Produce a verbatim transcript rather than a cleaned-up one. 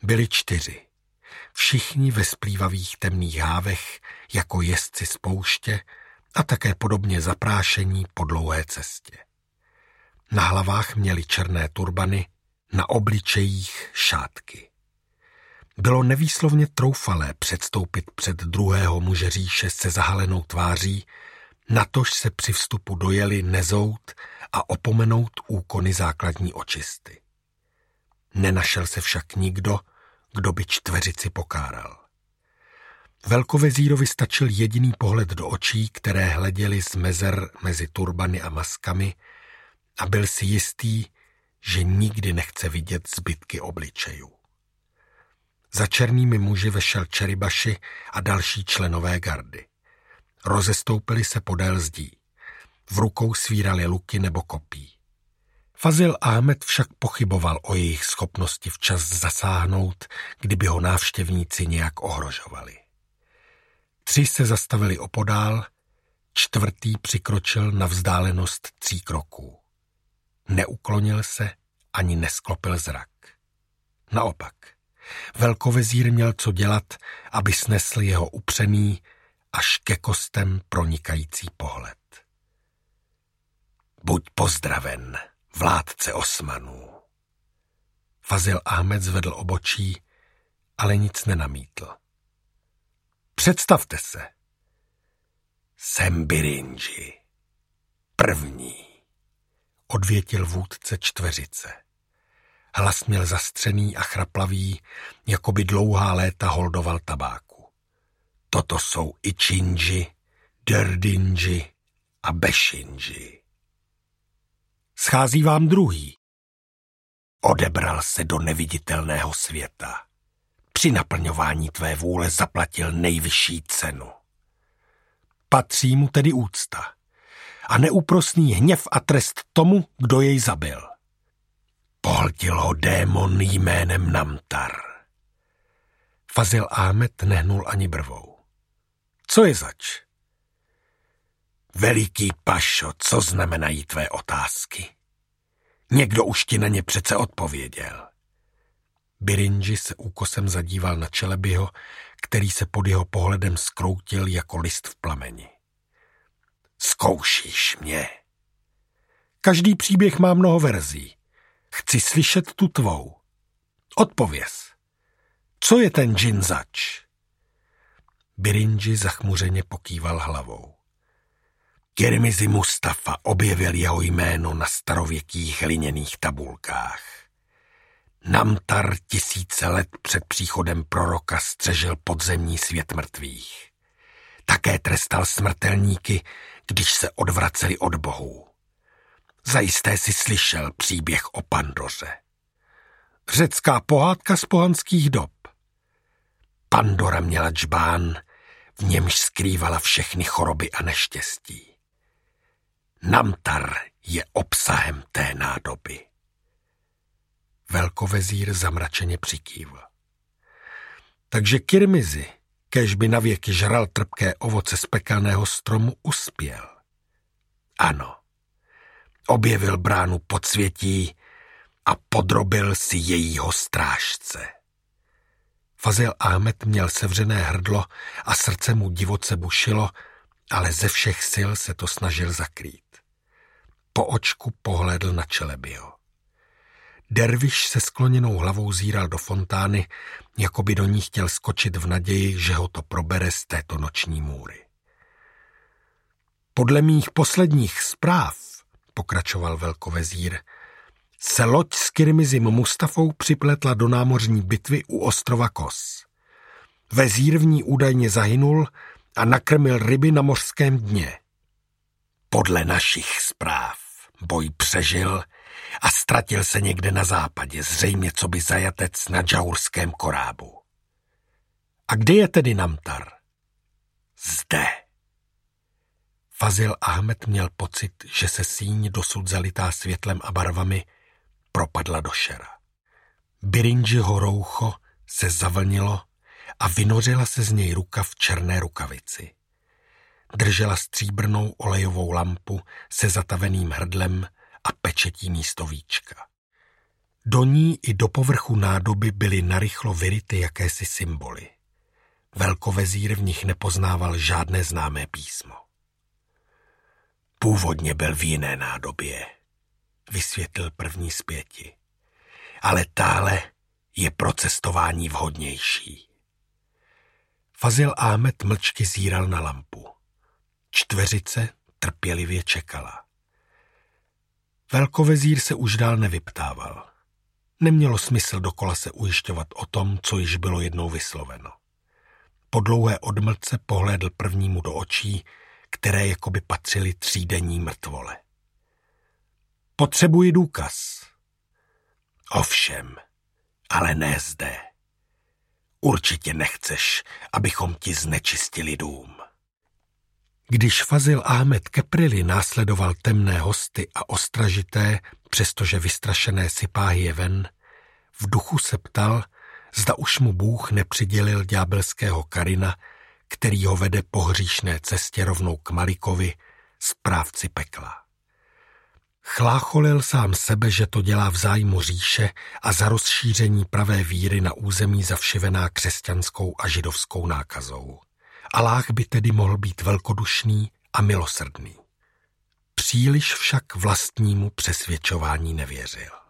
Byli čtyři. Všichni ve splývavých temných hávech, jako jezdci z pouště a také podobně zaprášení po dlouhé cestě. Na hlavách měli černé turbany, na obličejích šátky. Bylo nevýslovně troufalé předstoupit před druhého muže říše se zahalenou tváří, natož se při vstupu dojeli nezout a opomenout úkony základní očisty. Nenašel se však nikdo, kdo by čtveřici pokáral. Velkovezírovi stačil jediný pohled do očí, které hleděly z mezer mezi turbany a maskami, a byl si jistý, že nikdy nechce vidět zbytky obličejů. Za černými muži vešel Čeribaši a další členové gardy. Rozestoupili se podél zdí. V rukou svírali luky nebo kopí. Fazil Ahmed však pochyboval o jejich schopnosti včas zasáhnout, kdyby ho návštěvníci nějak ohrožovali. Tři se zastavili opodál, čtvrtý přikročil na vzdálenost tří kroků. Neuklonil se ani nesklopil zrak. Naopak, velkovezír měl co dělat, aby snesl jeho upřený až ke kostem pronikající pohled. Buď pozdraven, vládce Osmanů. Fazil Ahmed zvedl obočí, ale nic nenamítl. Představte se. Jsem Birinji. První, odvětil vůdce čtveřice. Hlas měl zastřený a chraplavý, jako by dlouhá léta holdoval tabáku. Toto jsou Ičinji, Derdinji a Bešinji. Schází vám druhý. Odebral se do neviditelného světa. Při naplňování tvé vůle zaplatil nejvyšší cenu. Patří mu tedy úcta a neúprosný hněv a trest tomu, kdo jej zabil. Pohltil ho démon jménem Namtar. Fazil Ahmed nehnul ani brvou. Co je zač? Veliký pašo, co znamenají tvé otázky? Někdo už ti na ně přece odpověděl. Birinji se úkosem zadíval na Čelebiho, který se pod jeho pohledem zkroutil jako list v plameni. Zkoušíš mě. Každý příběh má mnoho verzí. Chci slyšet tu tvou. Odpověz. Co je ten džin zač? Birinji zachmuřeně pokýval hlavou. Kirmizi Mustafa objevil jeho jméno na starověkých hliněných tabulkách. Namtar tisíce let před příchodem proroka střežil podzemní svět mrtvých. Také trestal smrtelníky, když se odvraceli od bohů. Zajisté si slyšel příběh o Pandoře. Řecká pohádka z pohanských dob. Pandora měla džbán, v němž skrývala všechny choroby a neštěstí. Namtar je obsahem té nádoby. Velkovezír zamračeně přikývl. Takže Kirmizi, kéž by navěky žral trpké ovoce z pekelného stromu, uspěl. Ano, objevil bránu podsvětí a podrobil si jejího strážce. Fazil Ahmed měl sevřené hrdlo a srdce mu divoce bušilo, ale ze všech sil se to snažil zakrýt. Po očku pohlédl na Čelebiho. Derviš se skloněnou hlavou zíral do fontány, jako by do ní chtěl skočit v naději, že ho to probere z této noční můry. Podle mých posledních zpráv, pokračoval velkovezír, se loď s Kirmizim Mustafou připletla do námořní bitvy u ostrova Kos. Vezír v ní údajně zahynul a nakrmil ryby na mořském dně. Podle našich zpráv boj přežil a ztratil se někde na západě, zřejmě coby zajatec na džaurském korábu. A kde je tedy Namtar? Zde. Fazil Ahmed měl pocit, že se síň dosud zalitá světlem a barvami propadla do šera. Birinjiho roucho se zavlnilo a vynořila se z něj ruka v černé rukavici. Držela stříbrnou olejovou lampu se zataveným hrdlem a pečetí místo víčka. Do ní i do povrchu nádoby byly narychlo vyryty jakési symboly. Velkovezír v nich nepoznával žádné známé písmo. Původně byl v jiné nádobě, vysvětlil první z pěti. Ale táhle je pro cestování vhodnější. Fazil Ahmed mlčky zíral na lampu. Čtveřice trpělivě čekala. Velkovezír se už dál nevyptával. Nemělo smysl dokola se ujišťovat o tom, co již bylo jednou vysloveno. Po dlouhé odmlce pohlédl prvnímu do očí, které jakoby patřily třídenní mrtvole. Potřebuji důkaz. Ovšem, ale ne zde. Určitě nechceš, abychom ti znečistili dům. Když Fazil Ahmed Keprili následoval temné hosty a ostražité, přestože vystrašené sipáhy je ven, v duchu se ptal, zda už mu Bůh nepřidělil ďábelského Karina, který ho vede po hříšné cestě rovnou k Malikovi, správci pekla. Chlácholil sám sebe, že to dělá v zájmu říše a za rozšíření pravé víry na území zavšivená křesťanskou a židovskou nákazou. Aláh by tedy mohl být velkodušný a milosrdný. Příliš však vlastnímu přesvědčování nevěřil.